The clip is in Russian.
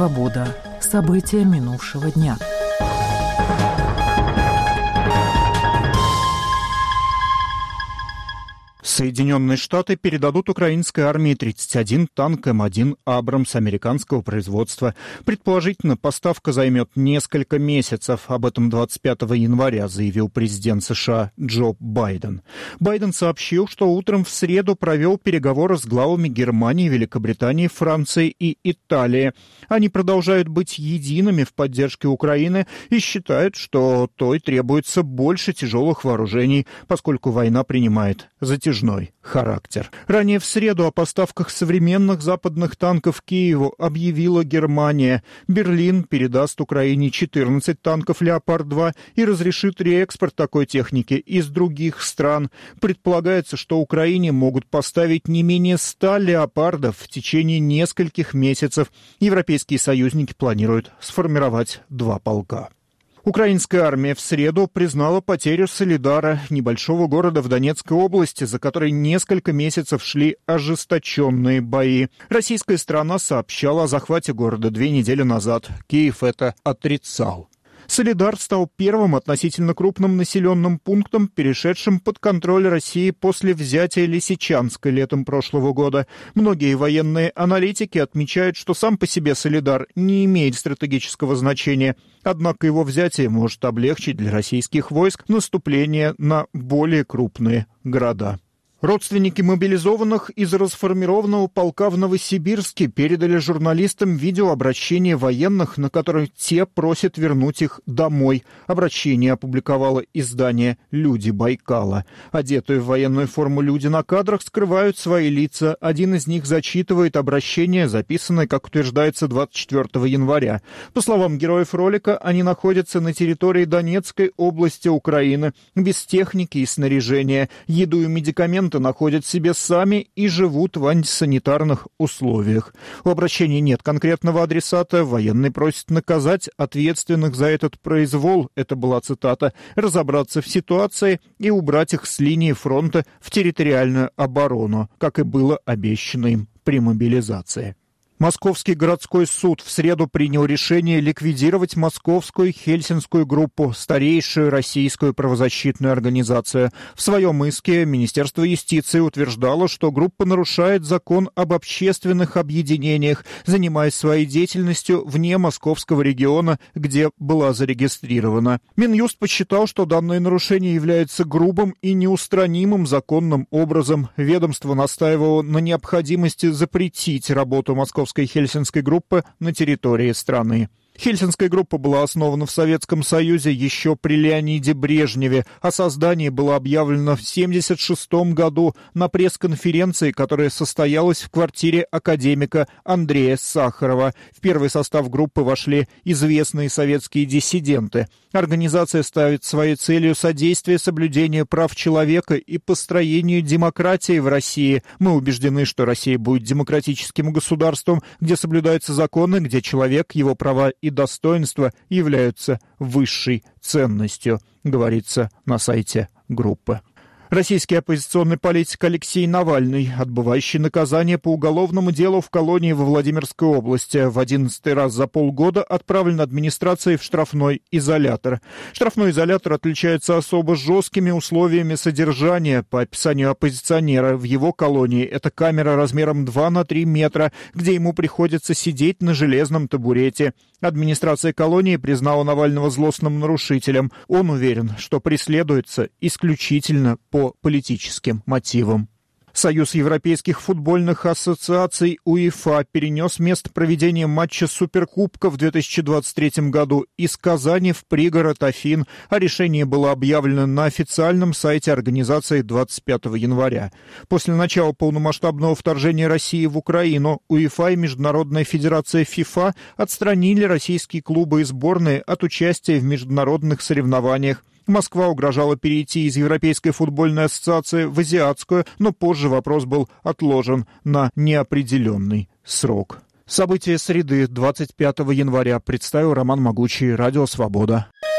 Свобода. События минувшего дня. Соединенные Штаты передадут украинской армии 31 танк М1 «Абрамс» американского производства. Предположительно, поставка займет несколько месяцев. Об этом 25 января заявил президент США Джо Байден. Байден сообщил, что утром в среду провел переговоры с главами Германии, Великобритании, Франции и Италии. Они продолжают быть едиными в поддержке Украины и считают, что той требуется больше тяжелых вооружений, поскольку война принимает затяжной характер. Ранее в среду о поставках современных западных танков Киеву объявила Германия. Берлин передаст Украине 14 танков «Леопард-2» и разрешит реэкспорт такой техники из других стран. Предполагается, что Украине могут поставить не менее 100 «Леопардов» в течение нескольких месяцев. Европейские союзники планируют сформировать 2 полка. Украинская армия в среду признала потерю Солидара, небольшого города в Донецкой области, за которой несколько месяцев шли ожесточенные бои. Российская сторона сообщала о захвате города 2 недели назад. Киев это отрицал. Солидар стал первым относительно крупным населенным пунктом, перешедшим под контроль России после взятия Лисичанска летом прошлого года. Многие военные аналитики отмечают, что сам по себе Солидар не имеет стратегического значения, однако его взятие может облегчить для российских войск наступление на более крупные города. Родственники мобилизованных из расформированного полка в Новосибирске передали журналистам видеообращение военных, на котором те просят вернуть их домой. Обращение опубликовало издание «Люди Байкала». Одетые в военную форму люди на кадрах скрывают свои лица. Один из них зачитывает обращение, записанное, как утверждается, 24 января. По словам героев ролика, они находятся на территории Донецкой области Украины, без техники и снаряжения, еду и медикаменты находят себе сами и живут в антисанитарных условиях. У обращения нет конкретного адресата. Военные просят наказать ответственных за этот произвол, это была цитата, разобраться в ситуации и убрать их с линии фронта в территориальную оборону, как и было обещано им при мобилизации. Московский городской суд в среду принял решение ликвидировать Московскую Хельсинскую группу, старейшую российскую правозащитную организацию. В своем иске Министерство юстиции утверждало, что группа нарушает закон об общественных объединениях, занимаясь своей деятельностью вне московского региона, где была зарегистрирована. Минюст посчитал, что данное нарушение является грубым и неустранимым законным образом. Ведомство настаивало на необходимости запретить работу Московской Хельсинской группы на территории страны. Хельсинская группа была основана в Советском Союзе еще при Леониде Брежневе. О создании было объявлено в 1976 году на пресс-конференции, которая состоялась в квартире академика Андрея Сахарова. В первый состав группы вошли известные советские диссиденты. Организация ставит своей целью содействие соблюдению прав человека и построению демократии в России. Мы убеждены, что Россия будет демократическим государством, где соблюдаются законы, где человек, его права и достоинства являются высшей ценностью, говорится на сайте группы. Российский оппозиционный политик Алексей Навальный, отбывающий наказание по уголовному делу в колонии во Владимирской области, в 11-й раз за полгода отправлен администрацией в штрафной изолятор. Штрафной изолятор отличается особо жесткими условиями содержания. По описанию оппозиционера, в его колонии это камера размером 2 на 3 метра, где ему приходится сидеть на железном табурете. Администрация колонии признала Навального злостным нарушителем. Он уверен, что преследуется исключительно по политическим мотивам. Союз европейских футбольных ассоциаций УЕФА перенес место проведения матча Суперкубка в 2023 году из Казани в пригород Афин, а решение было объявлено на официальном сайте организации 25 января. После начала полномасштабного вторжения России в Украину УЕФА и Международная федерация ФИФА отстранили российские клубы и сборные от участия в международных соревнованиях. Москва угрожала перейти из Европейской футбольной ассоциации в Азиатскую, но позже вопрос был отложен на неопределенный срок. События среды 25 января представил Роман Могучий, Радио Свобода.